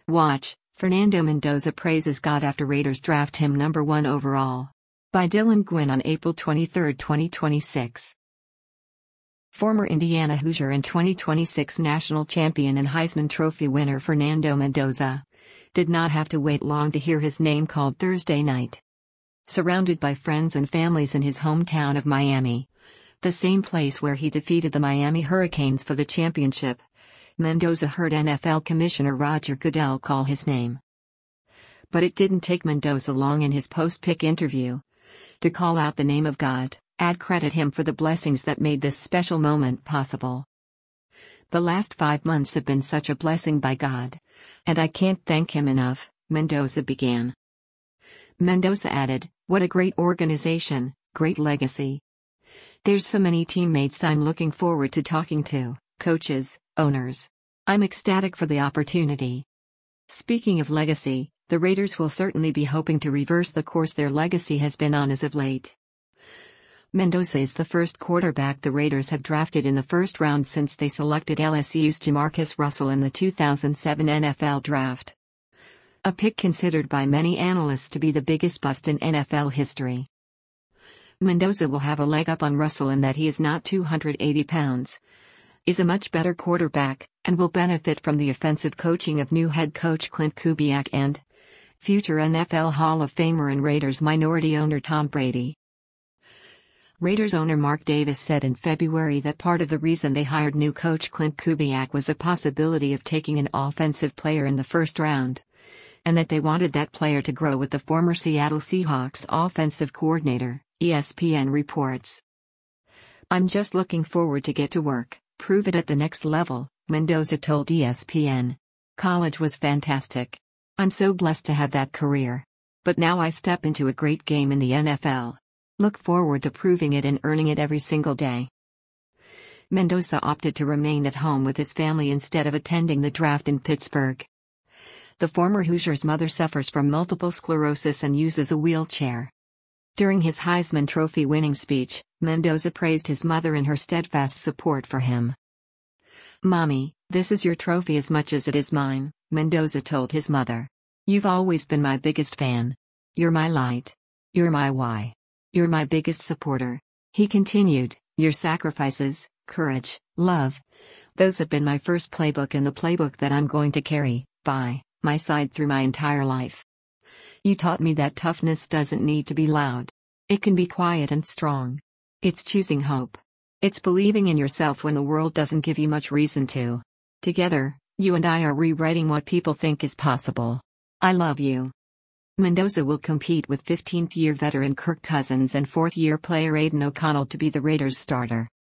Watch, Fernando Mendoza praises God after Raiders draft him number 1 overall. By Dylan Gwynn on April 23, 2026. Former Indiana Hoosier and 2026 national champion and Heisman Trophy winner Fernando Mendoza did not have to wait long to hear his name called Thursday night. Surrounded by friends and families in his hometown of Miami, the same place where he defeated the Miami Hurricanes for the championship, Mendoza heard NFL Commissioner Roger Goodell call his name. But it didn't take Mendoza long in his post-pick interview to call out the name of God, and credit him for the blessings that made this special moment possible. The last 5 months have been such a blessing by God, and I can't thank him enough, Mendoza began. Mendoza added, "What a great organization, great legacy. There's so many teammates I'm looking forward to talking to, coaches, owners. I'm ecstatic for the opportunity." Speaking of legacy, the Raiders will certainly be hoping to reverse the course their legacy has been on as of late. Mendoza is the first quarterback the Raiders have drafted in the first round since they selected LSU's Jamarcus Russell in the 2007 NFL Draft. A pick considered by many analysts to be the biggest bust in NFL history. Mendoza will have a leg up on Russell in that he is not 280 pounds, is a much better quarterback, and will benefit from the offensive coaching of new head coach Clint Kubiak and future NFL Hall of Famer and Raiders minority owner Tom Brady. Raiders owner Mark Davis said in February that part of the reason they hired new coach Clint Kubiak was the possibility of taking an offensive player in the first round, and that they wanted that player to grow with the former Seattle Seahawks offensive coordinator, ESPN reports. "I'm just looking forward to get to work, prove it at the next level," Mendoza told ESPN. "College was fantastic. I'm so blessed to have that career. But now I step into a great game in the NFL. Look forward to proving it and earning it every single day." Mendoza opted to remain at home with his family instead of attending the draft in Pittsburgh. The former Hoosier's mother suffers from multiple sclerosis and uses a wheelchair. During his Heisman Trophy winning speech, Mendoza praised his mother and her steadfast support for him. "Mommy, this is your trophy as much as it is mine," Mendoza told his mother. "You've always been my biggest fan. You're my light. You're my why. You're my biggest supporter." He continued, "Your sacrifices, courage, love, those have been my first playbook and the playbook that I'm going to carry by my side through my entire life. You taught me that toughness doesn't need to be loud. It can be quiet and strong. It's choosing hope. It's believing in yourself when the world doesn't give you much reason to. Together, you and I are rewriting what people think is possible. I love you." Mendoza will compete with 15th-year veteran Kirk Cousins and 4th-year player Aidan O'Connell to be the Raiders' starter.